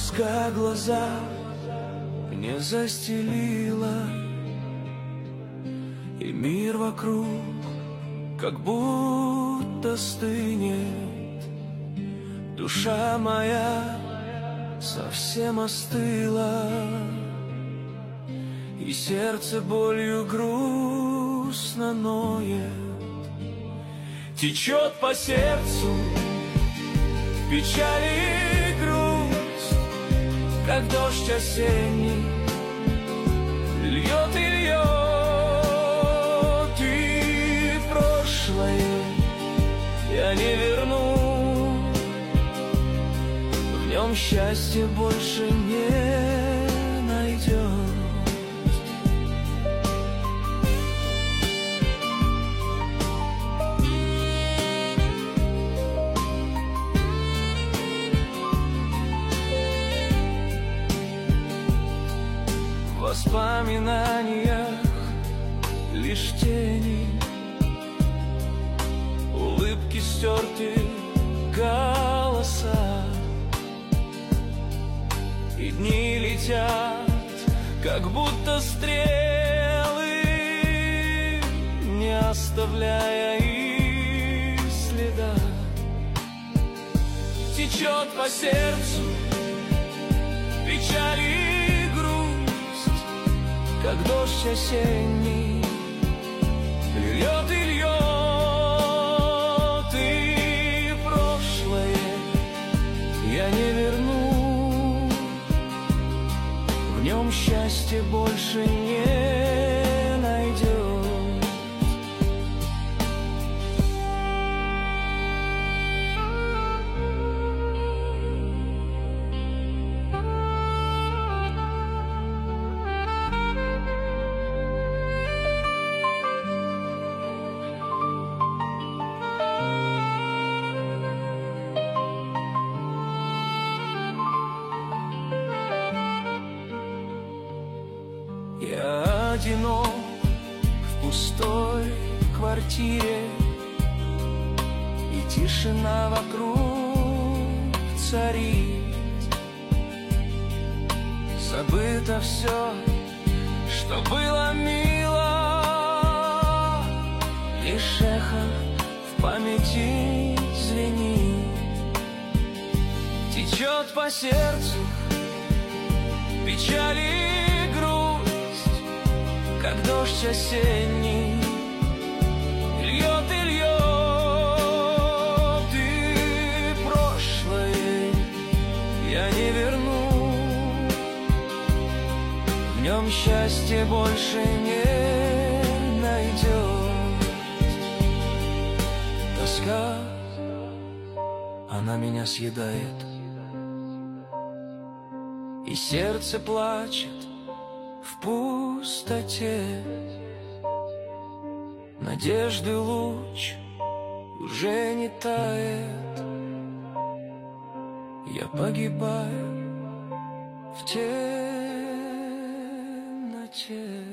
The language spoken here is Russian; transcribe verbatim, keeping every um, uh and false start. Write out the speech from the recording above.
тоска глаза мне застелила, и мир вокруг как будто стынет. Душа моя совсем остыла, и сердце болью грустно ноет. Течет по сердцу печаль и грусть, как дождь осенний, льет и льет. И прошлое я не верну, в нем счастье больше не найдет. В воспоминаниях лишь тени, улыбки стерты, голоса, и дни летят, как будто стрелы, не оставляя и следа. Течет по сердцу печаль и грусть, как дождь осенний, льет и льет. И прошлое я не верну, в нем счастье больше не найдет. Я одинок в пустой квартире, и тишина вокруг царит. Забыто все, что было мило, лишь эхо в памяти звенит. Течет по сердцу печаль и грусть, как дождь осенний, льет и льет. И прошлое я не верну, в нем счастье больше не найдет. Тоска, она меня съедает, и сердце плачет в пустоте. Надежды луч уже не тает, я погибаю в темноте.